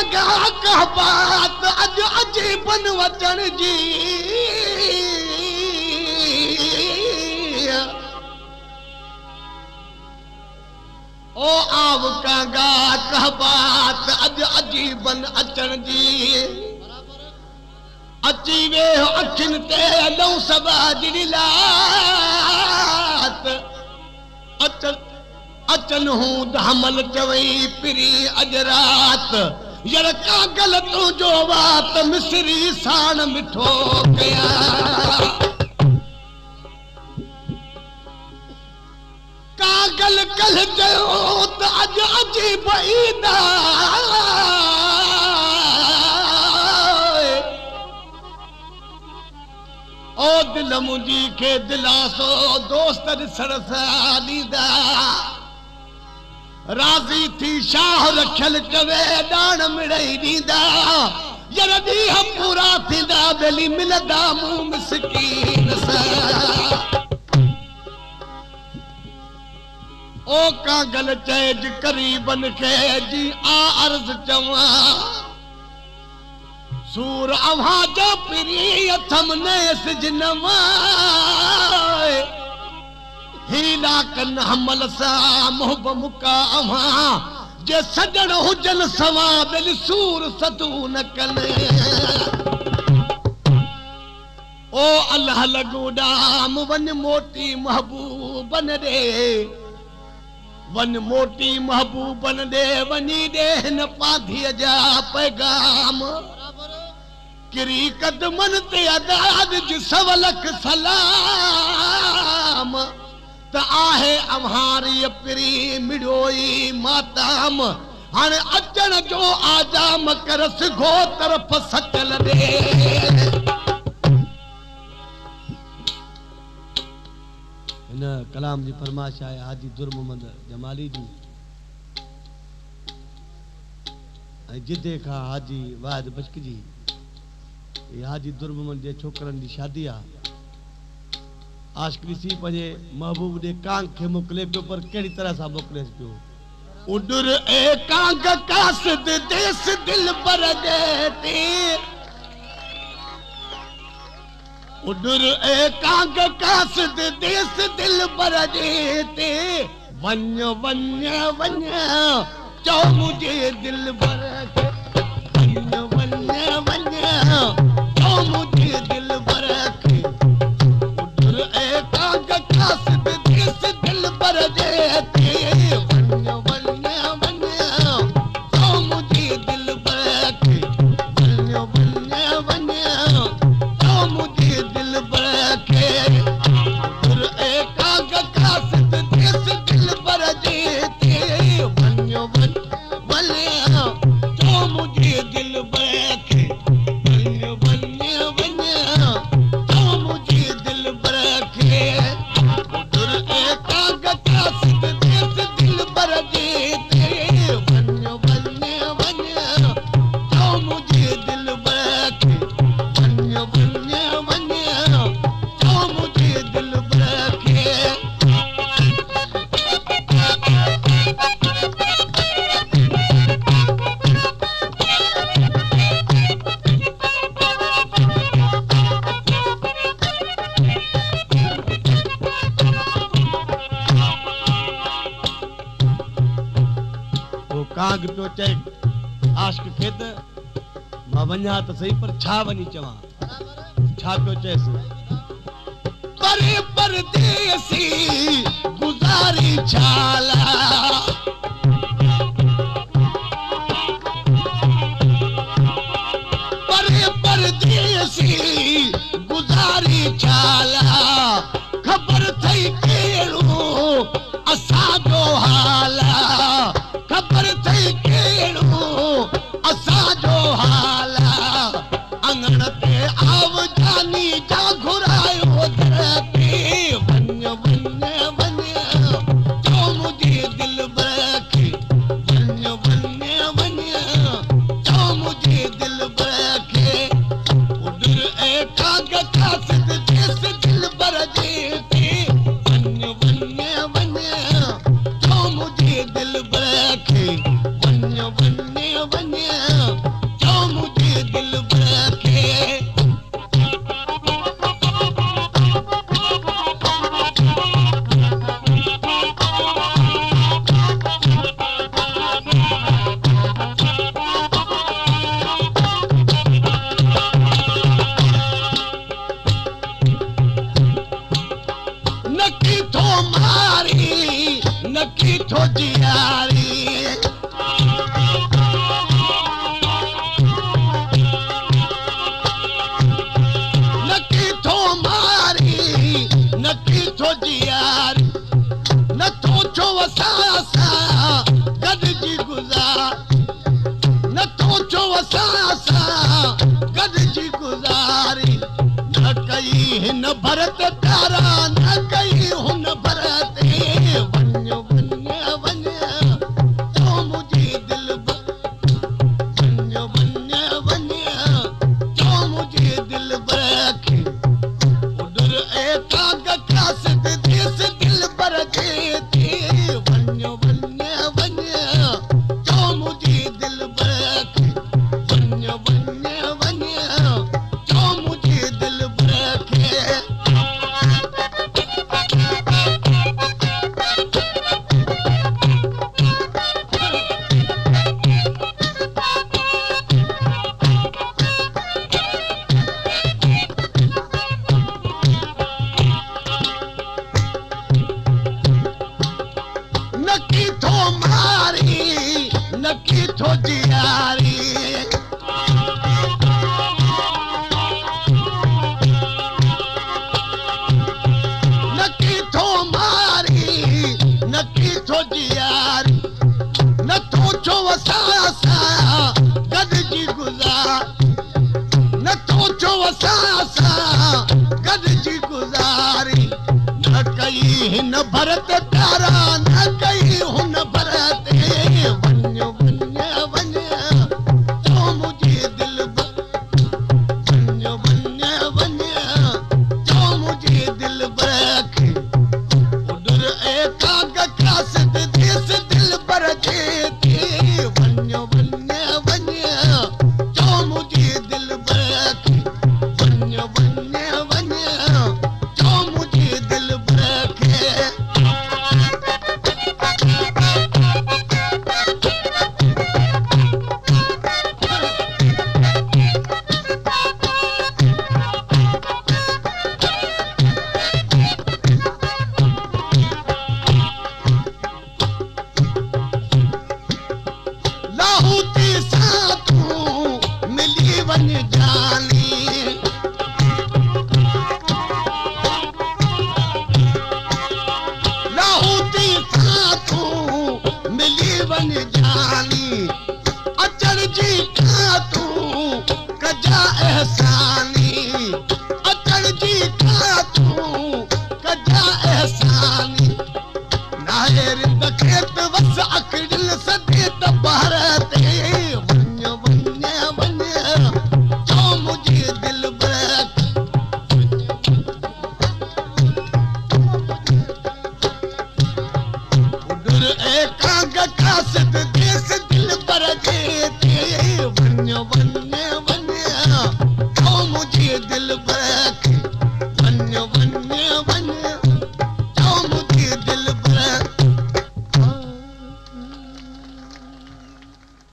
कागा कहबात अज अजीबन वचन जी ओ आव कागा कहबात अज अजीबन अचन जी अची वे अखिन ते नौ सबा जिलात अचन हूं हमल चवई पिरी अज रात यार कागल तू जो बात मिसरी साण मिठो कया कागल कल चयो त अज अजीब ईदा ओ दिल मुंजी के दिलासो दोस्त सरसा दीदा राजी थी शाह रखल चवे डाण मिड़ई दीदा यरदी हम पूरा थीदा बेली मिलदा मुंह मिसकीन सा ओ कागल चेज करीबन के जी आ अर्ज चवा सूर आवाजा पिरी अथम ने सिजनमा हीला कन हमल सा मोहब मुका अवा जे सजन हुजन सवा बिल सूर सदू न कने ओ अल्लाह लगूडाम वन मोटी महबूबन दे वन मोटी महबूबन दे वनी दे न पाधी जा पैगाम किरी कदमन ते अदाद जिसवलक सलाम त आहे अम्हारी पिरी मिड़ोई माताम हाणे अचण जो आजाम करस गो तरफ सचल दे इन कलाम जी फरमाइश आहे हाजी दुर मोहम्मद जमाली जी ऐं जिदे खां हाजी वाहिद बश्क जी हाजी दुर मोहम्मद जे छोकरन जी शादी आ आशिक सी पंजे महबूब दे कांग के मोकले पियो पर केड़ी तरह सा मोकले पियो उडुर ए कांग कासद देस दिल पर देती उडुर ए कांग कासद देस दिल पर देती वन वन वन चो मुझे दिल पर वन वन वन चो मुझे दिल पर कासद देस दिल पर देते वन वन वन तो मुझे दिल पर वन वन वन तो मुझे दिल पर कासद देस दिल पर देते वन वन वन तो मुझे दिल पर वन वन वन तो मुझे दिल पर काग पियो चए आशिक खे त मां वञा त सही पर छा वञी चवां छा पियो चएसि परे परदेसी गुज़ारी छाला परे परदेसी गुज़ारी छाला ख़बर थई कहिड़ो असांजो हाला खबर थई केड़ो असांजो हाला अंगण ते आव जानी जा घुरायो धरती वन वन वन जो मुझे दिल बरखे वन वन वन जो मुझे दिल बरखे उडर ए काग कासद देस दिल बर देते वन वन वन जो मुझे दिल बरखे वन वन वन थो जियारी नकी थो मारी नकी थो जियारी न थो छो असां गॾिजी गुज़ार न थो छो असां गॾिजी गुज़ारी न कई हिन भरत प्यारा न कई हुन भरत वञ वञ वञ तो मुंहिंजी दिलि वञ वञ वञ तो मुंहिंजी दिलि खे उॾर ऐं काग कासिद देस दिलि बर खे थी वञ वञ वञ तो मुंहिंजी दिलि खे वञ वञ वञ तो मुंहिंजी दिलि खे नकी थो मारी नकी थो जियारी नकी थो मारी नकी थो जियारी न थो छो असां गॾिजी गुज़ार न थो छो असां गॾिजी गुज़ारी न कई हिन भरत प्यारा न कई हुन भरत वञ वञ वञ तो मुंहिंजी दिलि वञ वञ वञ तो मुंहिंजी दिलि खे उॾर ऐं काग कासिद देस दिलि बर खे थी वञ वञ वञ तो मुंहिंजी दिलि खे वञ वञ वञ तो मुंहिंजी दिलि खे लाहूती सां तूं मिली वञ जानी लाहूती सां तूं मिली वञ जानी अचण जी खां तूं कजा एहसानी अचण जी खां तूं कजा एहसानी नाहे रिंद खेत वस अकड़िल सदे त भारत वञ वञ वञ तो मुंहिंजी दिलि उॾर ऐं काग कासिद देस दिलि बर खे थी वञ वञ वञ तो मुंहिंजी दिलि खे वञ वञ